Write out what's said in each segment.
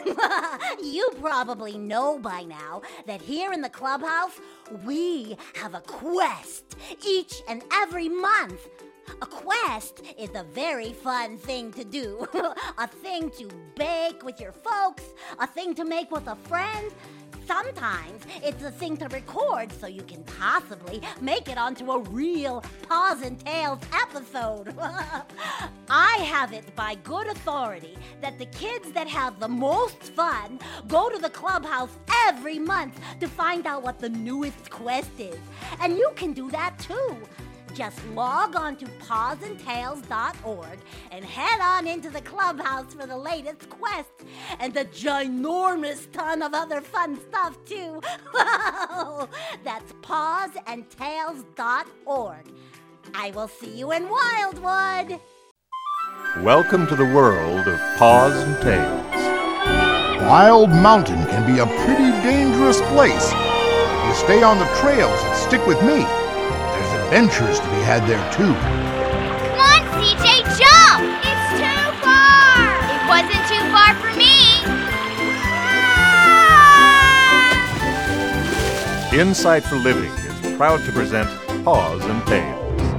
You probably know by now that here in the clubhouse, we have a quest each and every month. A quest is a very fun thing to do. A thing to bake with your folks, a thing to make with a friend. Sometimes it's a thing to record so you can possibly make it onto a real Paws and Tails episode. I have it by good authority that the kids that have the most fun go to the clubhouse every month to find out what the newest quest is. And you can do that too. Just log on to pawsandtails.org and head on into the clubhouse for the latest quest and a ginormous ton of other fun stuff too. That's pawsandtails.org. I will see you in Wildwood. Welcome to the world of Paws and Tails. Wild Mountain can be a pretty dangerous place. If you stay on the trails and stick with me, there's adventures to be had there too. Come on, CJ, jump! It's too far! It wasn't too far for me! Ah! Insight for Living is proud to present Paws and Tails.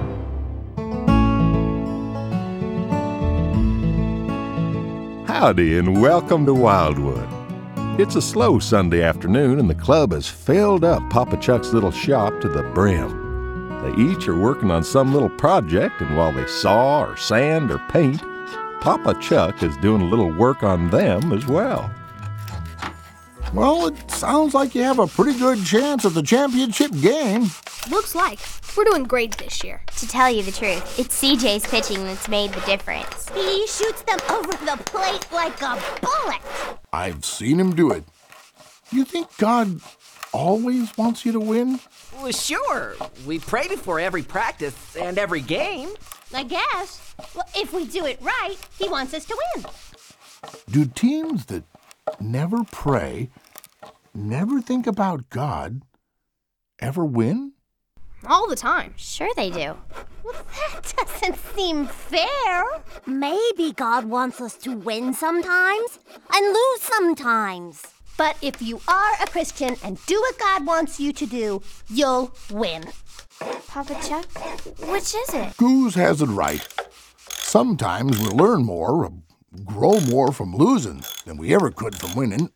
Howdy and welcome to Wildwood. It's a slow Sunday afternoon and the club has filled up Papa Chuck's little shop to the brim. They each are working on some little project, and while they saw or sand or paint, Papa Chuck is doing a little work on them as well. Well, it sounds like you have a pretty good chance at the championship game. Looks like. We're doing great this year. To tell you the truth, it's CJ's pitching that's made the difference. He shoots them over the plate like a bullet. I've seen him do it. You think God always wants you to win? Well, sure. We pray before every practice and every game. I guess. Well, if we do it right, he wants us to win. Do teams that never pray, never think about God, ever win? All the time. Sure they do. Well, that doesn't seem fair. Maybe God wants us to win sometimes and lose sometimes. But if you are a Christian and do what God wants you to do, you'll win. Papa Chuck, which is it? Goose has it right. Sometimes we learn more, grow more from losing than we ever could from winning.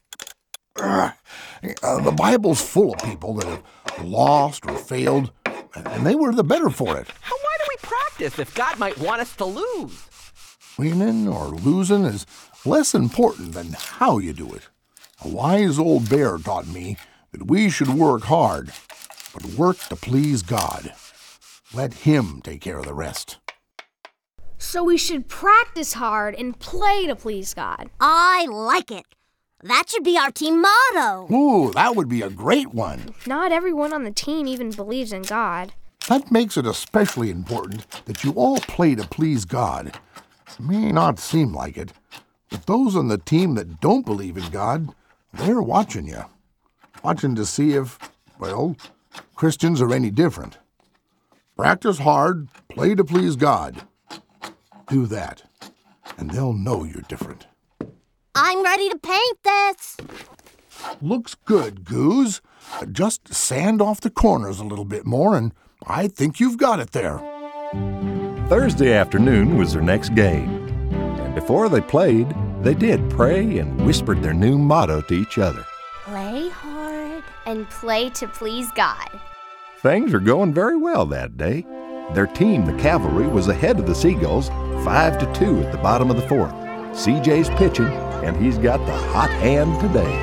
The Bible's full of people that have lost or failed, and they were the better for it. Why do we practice if God might want us to lose? Winning or losing is less important than how you do it. A wise old bear taught me that we should work hard, but work to please God. Let Him take care of the rest. So we should practice hard and play to please God. I like it. That should be our team motto. Ooh, that would be a great one. Not everyone on the team even believes in God. That makes it especially important that you all play to please God. It may not seem like it, but those on the team that don't believe in God, they're watching you. Watching to see if, well, Christians are any different. Practice hard, play to please God. Do that, and they'll know you're different. I'm ready to paint this. Looks good, Goose. Just sand off the corners a little bit more, and I think you've got it there. Thursday afternoon was their next game, and before they played, they did pray and whispered their new motto to each other. Play hard and play to please God. Things were going very well that day. Their team, the Cavalry, was ahead of the Seagulls, 5-2 at the bottom of the fourth. CJ's pitching, and he's got the hot hand today.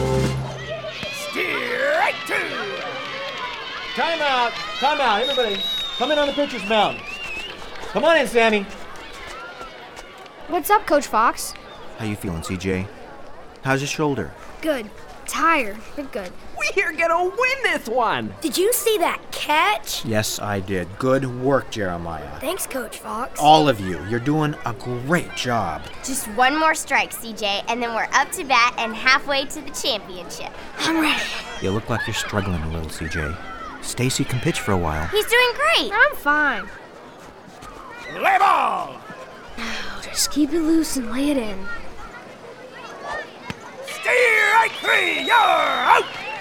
Strike two! Timeout! Timeout! Everybody, come in on the pitcher's mound. Come on in, Sammy. What's up, Coach Fox? How you feeling, CJ? How's your shoulder? Good. Tired, but good. We're gonna win this one! Did you see that catch? Yes, I did. Good work, Jeremiah. Thanks, Coach Fox. All of you, you're doing a great job. Just one more strike, CJ, and then we're up to bat and halfway to the championship. I'm ready. You look like you're struggling a little, CJ. Stacy can pitch for a while. He's doing great. I'm fine. Play ball! Now, just keep it loose and lay it in. 3, you're out!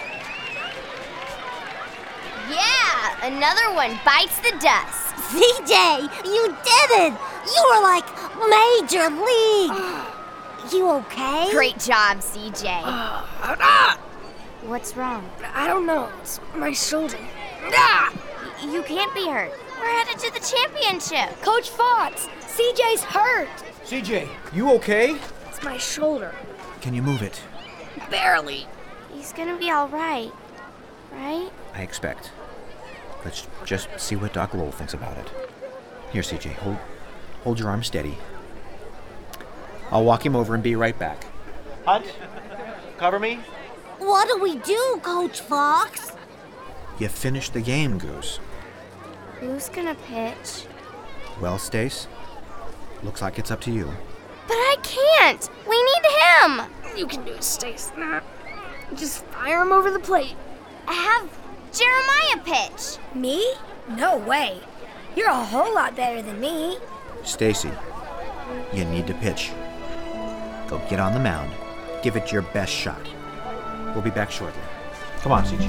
Yeah, another one bites the dust. CJ, you did it! You were like Major League! You okay? Great job, CJ. What's wrong? I don't know. It's my shoulder. You can't be hurt. We're headed to the championship. Coach Fox, CJ's hurt. CJ, you okay? It's my shoulder. Can you move it? Barely. He's gonna be all right, right? I expect. Let's just see what Doc Lowell thinks about it. Here, CJ, hold your arm steady. I'll walk him over and be right back. Hunt, cover me. What do we do, Coach Fox? You finished the game, Goose. Who's gonna pitch? Well, Stace, looks like it's up to you. But I can't. We need him. You can do it, Stace. Just fire him over the plate. Have Jeremiah pitch. Me? No way. You're a whole lot better than me. Stacy, you need to pitch. Go get on the mound. Give it your best shot. We'll be back shortly. Come on, CJ.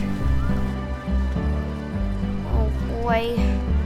Oh, boy.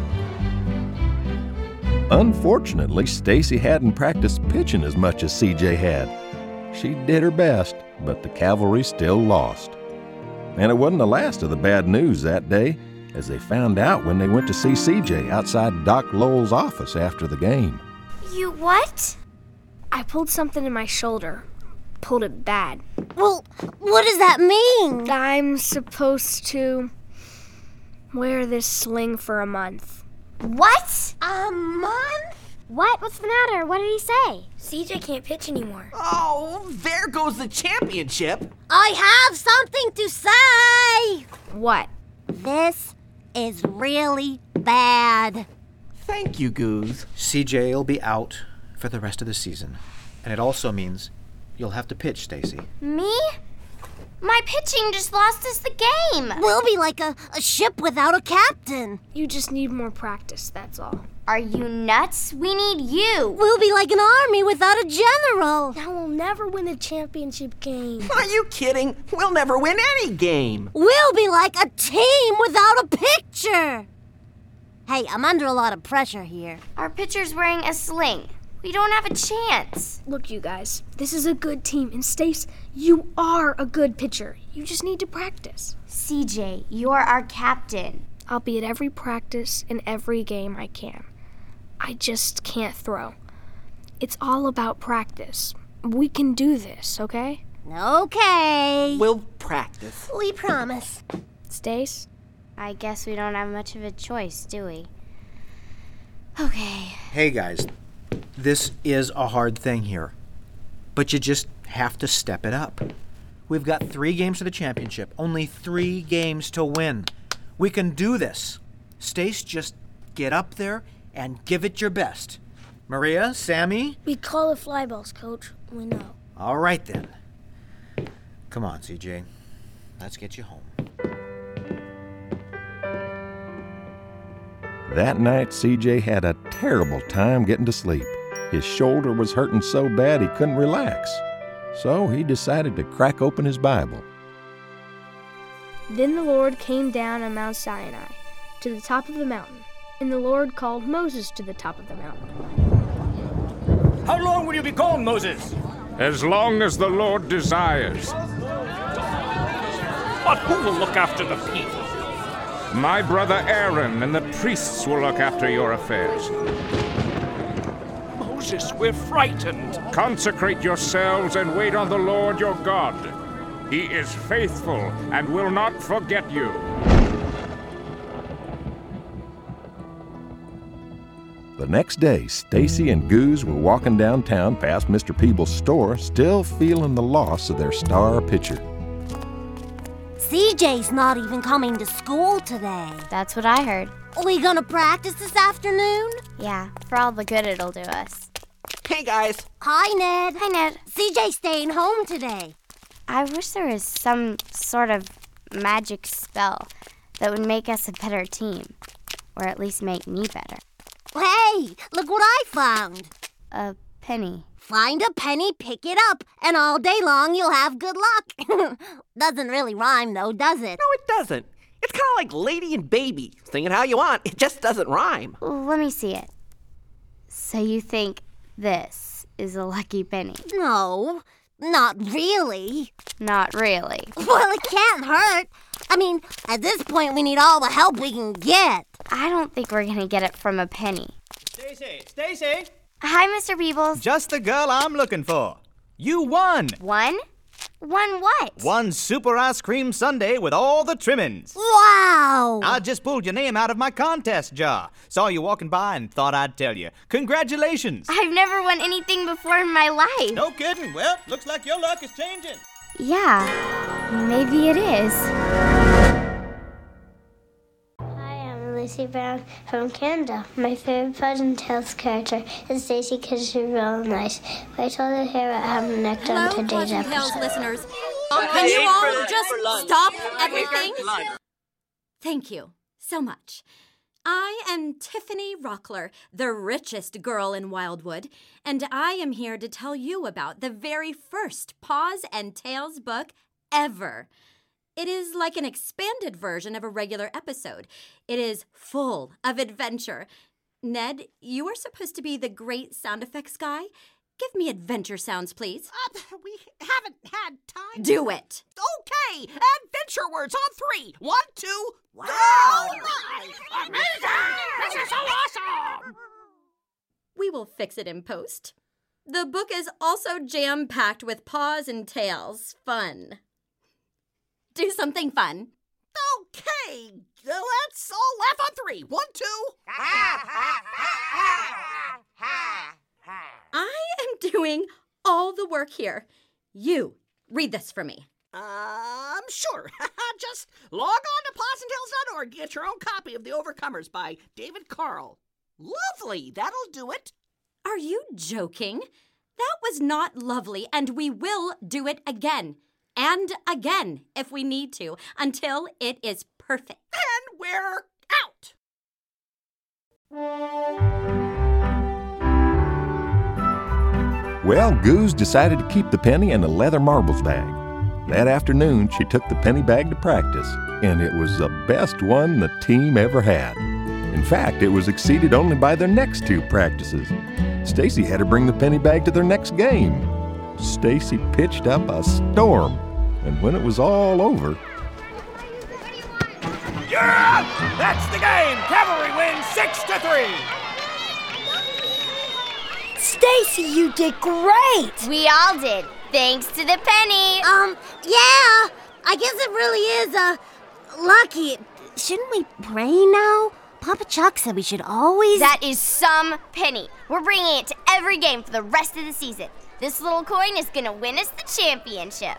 Unfortunately, Stacy hadn't practiced pitching as much as CJ had. She did her best, but the Cavalry still lost. And it wasn't the last of the bad news that day, as they found out when they went to see CJ outside Doc Lowell's office after the game. You what? I pulled something in my shoulder. Pulled it bad. Well, what does that mean? I'm supposed to wear this sling for a month. What? A month? What? What's the matter? What did he say? CJ can't pitch anymore. Oh, there goes the championship. I have something to say. What? This is really bad. Thank you, Goose. CJ will be out for the rest of the season. And it also means you'll have to pitch, Stacy. Me? My pitching just lost us the game. We'll be like a ship without a captain. You just need more practice, that's all. Are you nuts? We need you. We'll be like an army without a general. Now we'll never win a championship game. Are you kidding? We'll never win any game. We'll be like a team without a picture. Hey, I'm under a lot of pressure here. Our pitcher's wearing a sling. We don't have a chance. Look, you guys, this is a good team. And Stace, you are a good pitcher. You just need to practice. CJ, you're our captain. I'll be at every practice and every game I can. I just can't throw. It's all about practice. We can do this, okay? Okay. We'll practice. We promise. Stace? I guess we don't have much of a choice, do we? Okay. Hey, guys. This is a hard thing here. But you just have to step it up. We've got 3 games to the championship. Only 3 games to win. We can do this. Stace, just get up there and give it your best. Maria, Sammy? We call it fly balls, Coach. We know. All right, then. Come on, CJ. Let's get you home. That night, CJ had a terrible time getting to sleep. His shoulder was hurting so bad he couldn't relax. So he decided to crack open his Bible. Then the Lord came down on Mount Sinai, to the top of the mountain, and the Lord called Moses to the top of the mountain. How long will you be gone, Moses? As long as the Lord desires. But who will look after the people? My brother Aaron and the priests will look after your affairs. Moses, we're frightened. Consecrate yourselves and wait on the Lord your God. He is faithful and will not forget you. The next day, Stacy and Goose were walking downtown past Mr. Peebles' store, still feeling the loss of their star pitcher. CJ's not even coming to school today. That's what I heard. We gonna practice this afternoon? Yeah, for all the good it'll do us. Hey, guys. Hi, Ned. Hi, Ned. CJ's staying home today. I wish there was some sort of magic spell that would make us a better team. Or at least make me better. Hey, look what I found. A penny. Find a penny, pick it up, and all day long you'll have good luck. Doesn't really rhyme, though, does it? No, it doesn't. It's kind of like Lady and Baby. Sing it how you want. It just doesn't rhyme. Let me see it. So you think this is a lucky penny? No, not really. Not really. Well, it can't hurt. I mean, at this point, we need all the help we can get. I don't think we're gonna get it from a penny. Stacy! Hi, Mr. Peebles. Just the girl I'm looking for. You won! Won? Won what? One super ice cream sundae with all the trimmings. Wow! I just pulled your name out of my contest jar. Saw you walking by and thought I'd tell you. Congratulations! I've never won anything before in my life. No kidding. Well, looks like your luck is changing. Yeah, maybe it is. Lucy Brown from Canada. My favorite Fudge and Tales character is Stacy because she's real nice. I told her here what happened next on today's episode. Tales listeners, can you all just stop everything? Thank you so much. I am Tiffany Rockler, the richest girl in Wildwood, and I am here to tell you about the very first Paws and Tales book ever. It is like an expanded version of a regular episode. It is full of adventure. Ned, you are supposed to be the great sound effects guy. Give me adventure sounds, please. We haven't had time. Do it. Okay, adventure words on 3. 1, 2. Wow! Amazing! This is so awesome! We will fix it in post. The book is also jam-packed with Paws and Tales fun. Do something fun. Okay, let's all laugh on 3. 1, 2. I am doing all the work here. You, read this for me. Sure. Just log on to pawsandtails.org and get your own copy of The Overcomers by David Carl. Lovely, that'll do it. Are you joking? That was not lovely, and we will do it again. And again, if we need to, until it is perfect. And we're out! Well, Goose decided to keep the penny in a leather marbles bag. That afternoon, she took the penny bag to practice, and it was the best one the team ever had. In fact, it was exceeded only by their next 2 practices. Stacy had to bring the penny bag to their next game. Stacy pitched up a storm, and when it was all over... Yeah! That's the game! Cavalry wins 6-3! Stacy, you did great! We all did, thanks to the penny. Yeah, I guess it really is, lucky. Shouldn't we pray now? Papa Chuck said we should always... That is some penny. We're bringing it to every game for the rest of the season. This little coin is gonna win us the championship.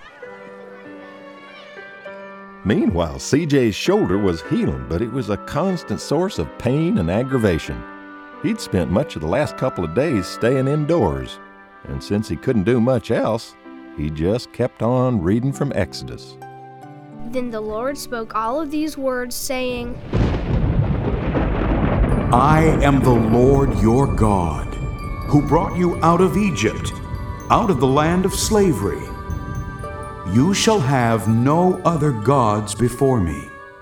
Meanwhile, CJ's shoulder was healing, but it was a constant source of pain and aggravation. He'd spent much of the last couple of days staying indoors, and since he couldn't do much else, he just kept on reading from Exodus. Then the Lord spoke all of these words, saying, I am the Lord your God, who brought you out of Egypt, out of the land of slavery. You shall have no other gods before me.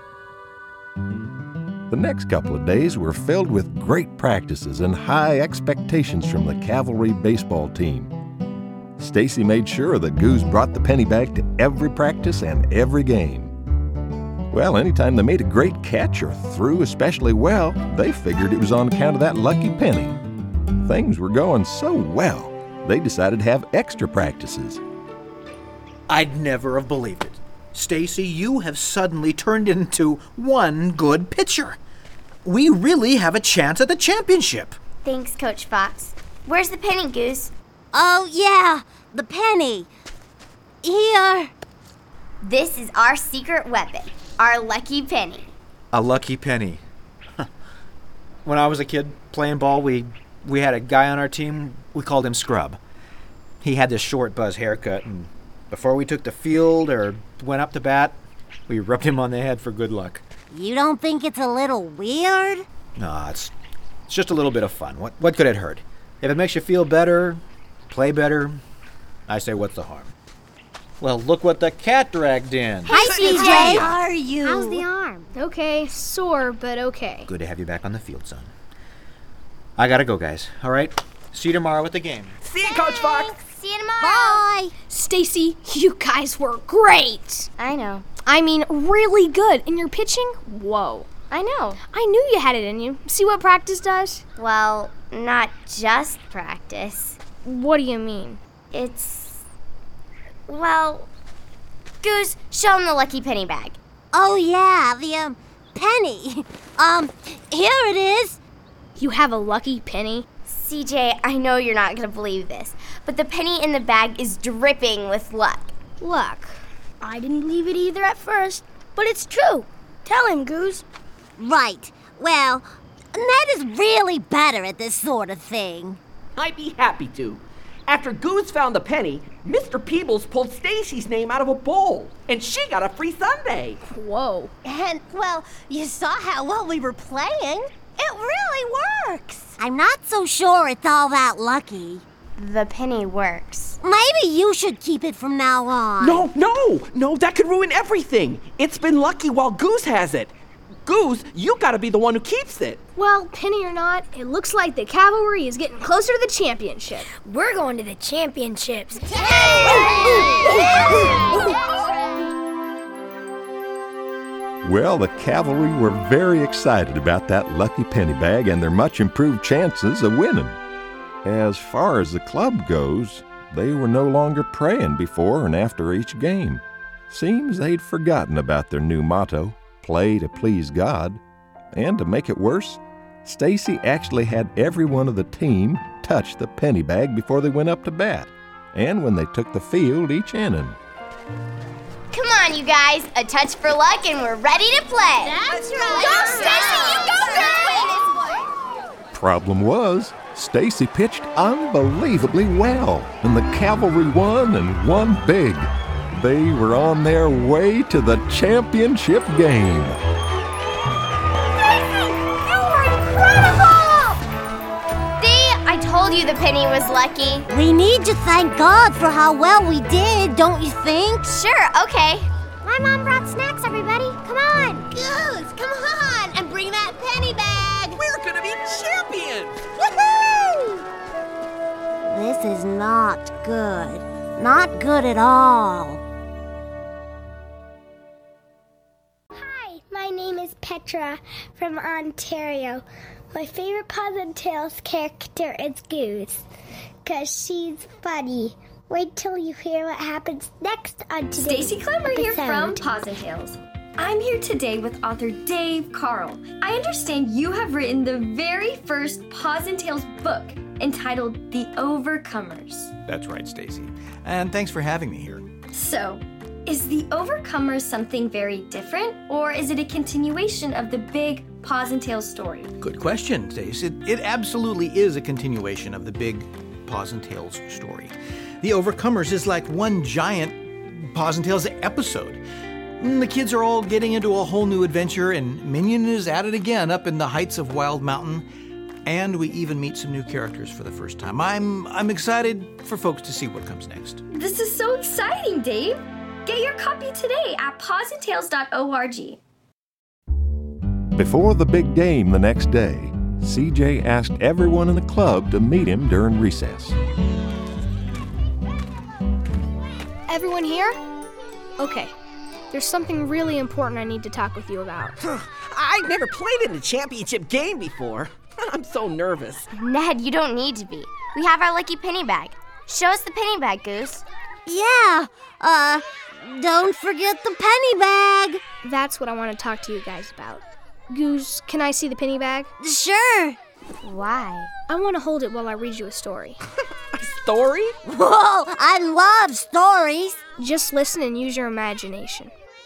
The next couple of days were filled with great practices and high expectations from the Cavalry baseball team. Stacy made sure that Goose brought the penny bag to every practice and every game. Well, anytime they made a great catch or threw especially well, they figured it was on account of that lucky penny. Things were going so well, they decided to have extra practices. I'd never have believed it. Stacy, you have suddenly turned into one good pitcher. We really have a chance at the championship. Thanks, Coach Fox. Where's the penny, Goose? Oh, yeah, the penny. Here. This is our secret weapon, our lucky penny. A lucky penny. When I was a kid playing ball, we had a guy on our team, we called him Scrub. He had this short buzz haircut, and before we took the field or went up to bat, we rubbed him on the head for good luck. You don't think it's a little weird? No, it's just a little bit of fun. What could it hurt? If it makes you feel better, Play better. I say, what's the harm? Well, look what the cat dragged in. Hi, CJ. How are you? How's the arm? Okay, sore, but okay. Good to have you back on the field, son. I gotta go, guys. All right? See you tomorrow at the game. See you, Coach Fox. See you tomorrow. Bye. Stacy, you guys were great. I know. I mean, really good. And your pitching? Whoa. I know. I knew you had it in you. See what practice does? Well, not just practice. What do you mean? Well, Goose, show him the lucky penny bag. Oh, yeah, the, penny. Here it is. You have a lucky penny? CJ, I know you're not going to believe this, but the penny in the bag is dripping with luck. Luck? I didn't believe it either at first, but it's true. Tell him, Goose. Right. Well, Ned is really better at this sort of thing. I'd be happy to. After Goose found the penny, Mr. Peebles pulled Stacy's name out of a bowl, and she got a free sundae. Whoa. And, well, you saw how well we were playing. It really works. I'm not so sure it's all that lucky. The penny works. Maybe you should keep it from now on. No, that could ruin everything. It's been lucky while Goose has it. Goose, you gotta be the one who keeps it. Well, penny or not, it looks like the cavalry is getting closer to the championship. We're going to the championships. Well, the cavalry were very excited about that lucky penny bag and their much improved chances of winning. As far as the club goes, they were no longer praying before and after each game. Seems they'd forgotten about their new motto, play to please God. And to make it worse, Stacy actually had every one of the team touch the penny bag before they went up to bat, and when they took the field each inning. Come on, you guys. A touch for luck and we're ready to play. That's right. Go, Stacy, you go, Goose. Problem was, Stacy pitched unbelievably well, and the cavalry won and won big. They were on their way to the championship game. I told you the penny was lucky. We need to thank God for how well we did, don't you think? Sure, okay. My mom brought snacks, everybody. Come on. Goose, come on and bring that penny bag. We're gonna be champions. Woohoo! This is not good. Not good at all. Hi, my name is Petra from Ontario. My favorite Paws and Tails character is Goose, 'cause she's funny. Wait till you hear what happens next on today's Stacy Clemmer here from episode. Paws and Tails. I'm here today with author Dave Carl. I understand you have written the very first Paws and Tails book entitled The Overcomers. That's right, Stacy. And thanks for having me here. So, is The Overcomers something very different, or is it a continuation of the big Paws and Tails story? Good question, Stace. It absolutely is a continuation of the big Paws and Tails story. The Overcomers is like one giant Paws and Tails episode. The kids are all getting into a whole new adventure, and Minion is at it again up in the heights of Wild Mountain. And we even meet some new characters for the first time. I'm excited for folks to see what comes next. This is so exciting, Dave! Get your copy today at pawsandtails.org. Before the big game the next day, CJ asked everyone in the club to meet him during recess. Everyone here? Okay. There's something really important I need to talk with you about. I've never played in a championship game before. I'm so nervous. Ned, you don't need to be. We have our lucky penny bag. Show us the penny bag, Goose. Yeah, don't forget the penny bag. That's what I want to talk to you guys about. Goose, can I see the penny bag? Sure. Why? I want to hold it while I read you a story. Story? Whoa, I love stories. Just listen and use your imagination.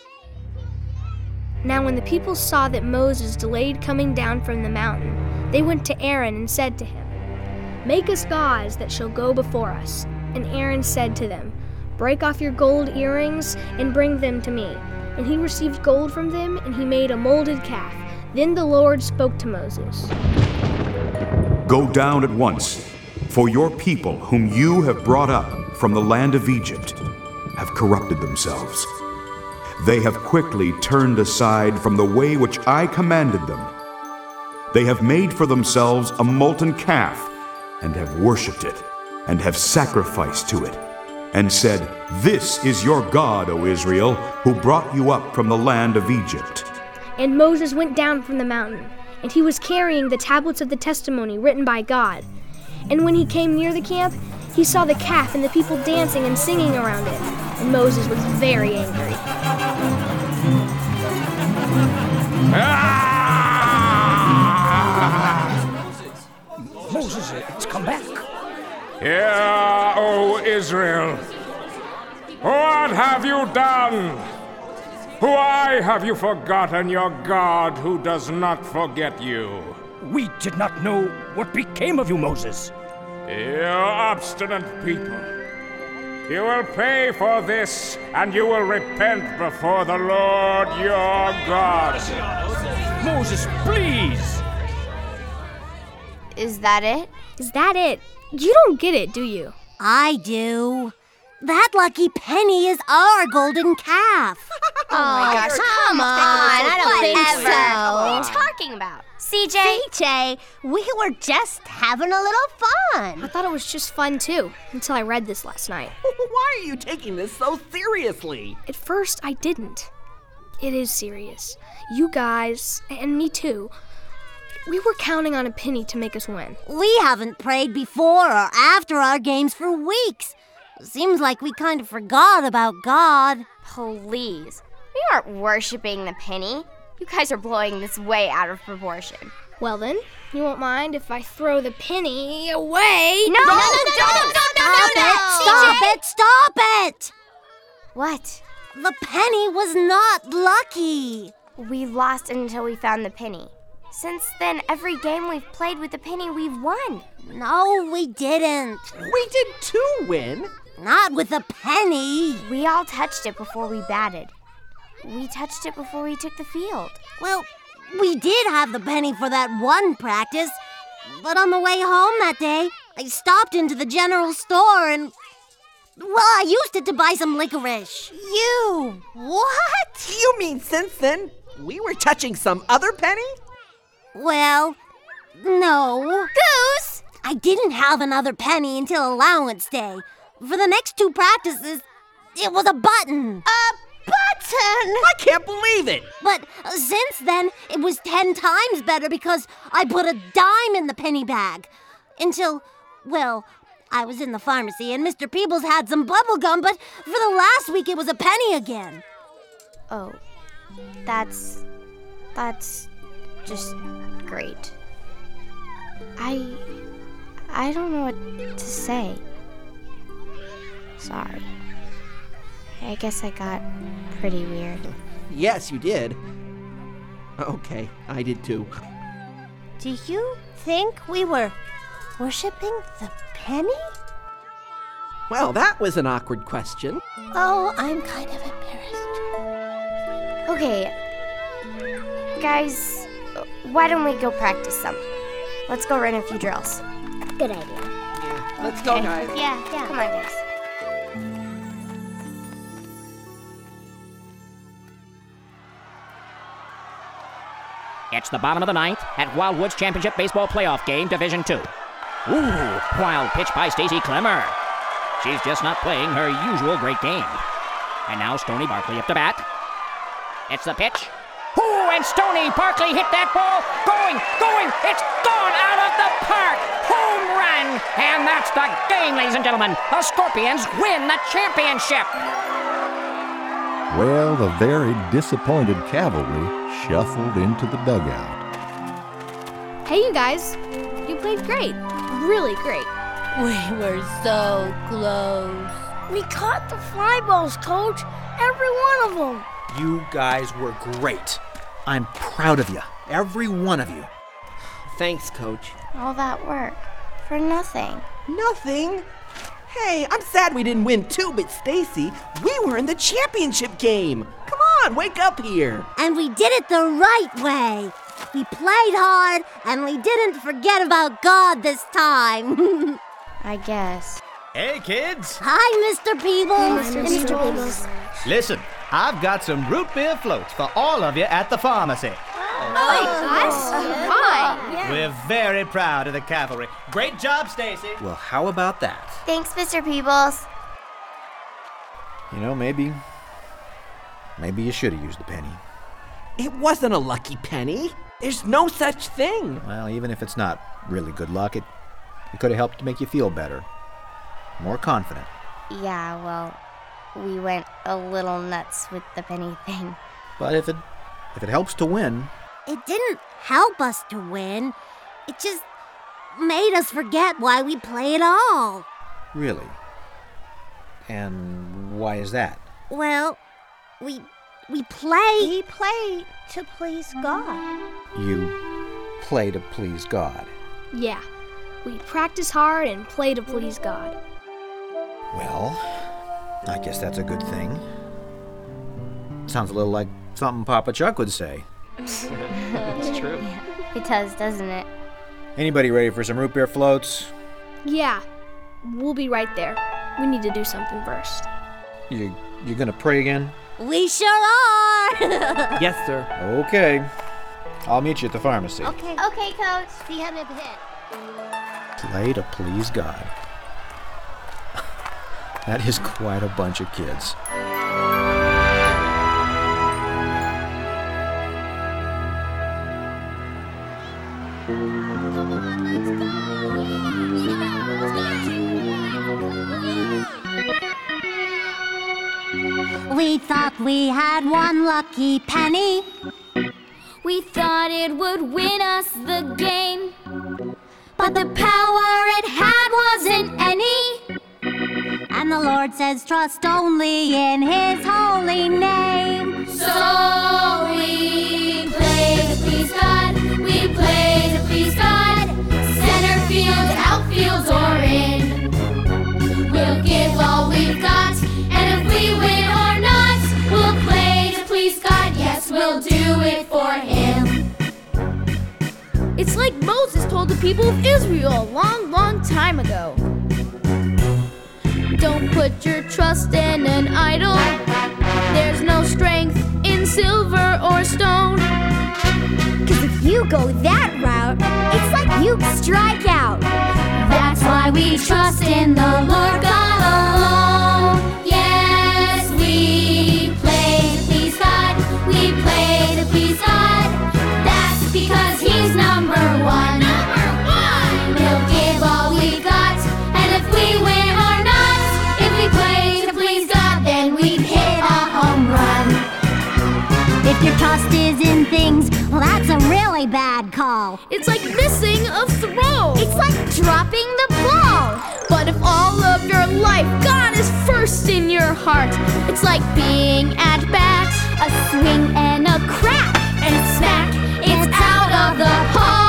Now when the people saw that Moses delayed coming down from the mountain, they went to Aaron and said to him, "Make us gods that shall go before us." And Aaron said to them, "Break off your gold earrings and bring them to me." And he received gold from them, and he made a molded calf. Then the Lord spoke to Moses. Go down at once, For your people, whom you have brought up from the land of Egypt, have corrupted themselves. They have quickly turned aside from the way which I commanded them. They have made for themselves a molten calf, and have worshipped it, and have sacrificed to it, and said, This is your God, O Israel, who brought you up from the land of Egypt. And Moses went down from the mountain, and he was carrying the tablets of the testimony written by God. And when he came near the camp, he saw the calf and the people dancing and singing around it. And Moses was very angry. Moses, it's come back. Hear, O Israel. What have you done? Why have you forgotten your God who does not forget you? We did not know what became of you, Moses. You obstinate people. You will pay for this, and you will repent before the Lord your God. Moses, please! Is that it? Is that it? You don't get it, do you? I do. That lucky penny is our golden calf. Oh my gosh, come on. I don't think so. What are you talking about? CJ, we were just having a little fun. I thought it was just fun too, until I read this last night. Why are you taking this so seriously? At first, I didn't. It is serious. You guys, and me too, we were counting on a penny to make us win. We haven't prayed before or after our games for weeks. Seems like we kind of forgot about God. Please. We aren't worshiping the penny. You guys are blowing this way out of proportion. Well then, you won't mind if I throw the penny away? No! Stop it! What? The penny was not lucky. We lost until we found the penny. Since then, every game we've played with the penny, we've won. No, we didn't. We did too win. Not with a penny. We all touched it before we batted. We touched it before we took the field. Well, we did have the penny for that one practice. But on the way home that day, I stopped into the general store and... Well, I used it to buy some licorice. You? What? You mean since then, we were touching some other penny? Well, no. Goose! I didn't have another penny until allowance day. For the next two practices, it was a button. I can't believe it. But since then, it was 10 times better because I put a dime in the penny bag. Until, well, I was in the pharmacy and Mr. Peebles had some bubble gum, but for the last week it was a penny again. Oh, that's just great. I don't know what to say. Sorry. I guess I got pretty weird. Yes, you did. Okay, I did too. Do you think we were worshiping the penny? Well, that was an awkward question. Oh, I'm kind of embarrassed. Okay, guys, why don't we go practice some? Let's go run a few drills. Good idea. Yeah, let's go, guys. Yeah, come on, guys. It's the bottom of the ninth at Wildwood's Championship Baseball Playoff Game, Division 2. Ooh, wild pitch by Stacy Clemmer. She's just not playing her usual great game. And now Stony Barkley up to bat. It's the pitch. Ooh, and Stony Barkley hit that ball. Going, it's gone out of the park. Home run. And that's the game, ladies and gentlemen. The Scorpions win the championship. Well, the very disappointed cavalry shuffled into the dugout. Hey, you guys. You played great. Really great. We were so close. We caught the fly balls, Coach. Every one of them. You guys were great. I'm proud of you. Every one of you. Thanks, Coach. All that work for nothing. Nothing? Hey, I'm sad we didn't win too, but Stacy, we were in the championship game. Come on, wake up here. And we did it the right way. We played hard, and we didn't forget about God this time. I guess. Hey, kids! Hi, Mr. Peebles. Mr. Peebles. Listen, I've got some root beer floats for all of you at the pharmacy. Why? We're very proud of the cavalry. Great job, Stacy. Well, how about that? Thanks, Mr. Peebles. You know, maybe you should have used the penny. It wasn't a lucky penny. There's no such thing. Well, even if it's not really good luck, it could have helped to make you feel better. More confident. Yeah, well, we went a little nuts with the penny thing. But if it helps to win... It didn't help us to win. It just made us forget why we play at all. Really? And why is that? Well, we play. We play to please God. You play to please God. Yeah, we practice hard and play to please God. Well, I guess that's a good thing. Sounds a little like something Papa Chuck would say. It's true. It does, doesn't it? Anybody ready for some root beer floats? Yeah, we'll be right there. We need to do something first. You gonna pray again? We sure are. Yes, sir. Okay. I'll meet you at the pharmacy. Okay, Coach. See you in a bit. Play to please God. That is quite a bunch of kids. We thought we had one lucky penny. We thought it would win us the game, but the power it had wasn't any. And the Lord says trust only in His holy name. So we play to please God, we play to please God. Center field, outfield, or in. We'll give all we've got, and if we win or not, we'll play to please God. Yes, we'll do it for Him. It's like Moses told the people of Israel a long, long time ago. Don't put your trust in an idol. There's no strength in silver or stone. 'Cause if you go that route, it's like you strike out. That's why we trust in the Lord God alone. Yes, we play to please God. We play to please God. That's because He's number one. We'll give all we got, and if we win or not, if we play to please God, then we've hit a home run. If your trust is in things, well, that's a really bad call. It's like missing a throw. It's like dropping the ball. But if all of your life God is first in your heart, it's like being at bat. A swing and a crack And smack, it's out of the park.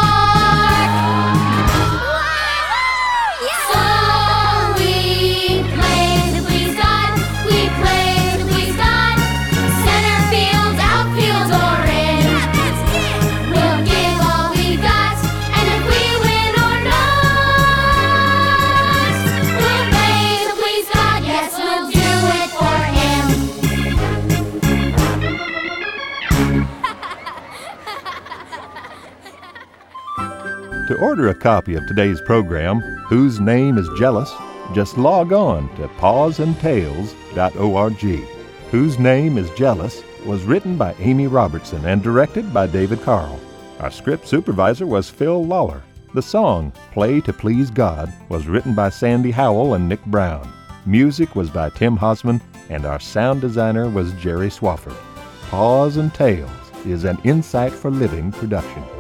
So we play to please God. We play to please God. Center field, outfield, or in. We'll give all we got, and if we win or not, we'll play to please God. Yes, we'll do it for Him. To order a copy of today's program, Whose Name is Jealous, just log on to pawsandtails.org. Whose Name is Jealous was written by Amy Robertson and directed by David Carl. Our script supervisor was Phil Lawler. The song, Play to Please God, was written by Sandy Howell and Nick Brown. Music was by Tim Hosman, and our sound designer was Jerry Swafford. Paws and Tails is an Insight for Living production.